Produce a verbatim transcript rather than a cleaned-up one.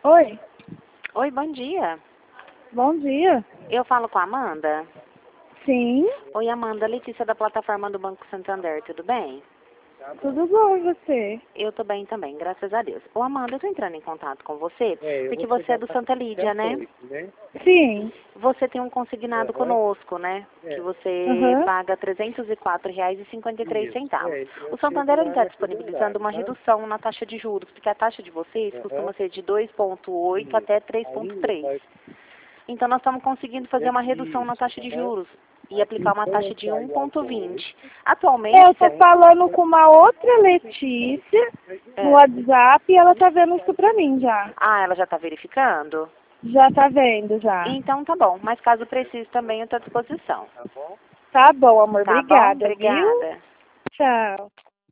Oi, Oi, bom dia. bom dia. Eu falo com a Amanda? Sim, Oi, Amanda, Letícia da plataforma do Banco Santander, tudo bem? tudo bom e você? Eu tô bem também, graças a Deus. Ô, Amanda, eu tô entrando em contato com você, É, eu porque vou você é chegar do pra Santa Lídia, né? oito, né? Sim, Você tem um consignado Aham. conosco, né? É. Que você aham. paga trezentos e quatro reais e cinquenta e três Isso. centavos. É, eu O Santander chego lá está no segundo disponibilizando andar, uma tá? redução na taxa de juros, porque a taxa de vocês Aham. costuma ser de dois vírgula oito até três vírgula Ainda três. vai- Então, nós estamos conseguindo fazer uma redução na Isso, taxa de aham. juros e Aqui aplicar uma foi taxa onde de um saiu a vírgula dois. vinte. Eu Atualmente, tô você... falando com uma outra Letícia no É. WhatsApp e ela tá vendo isso pra mim já. Ah, ela já está verificando? Já tá vendo já. Então, tá bom. Mas caso precise também, eu estou à disposição. Tá bom, amor. Tá bom? Obrigada, viu? Obrigada. Tchau.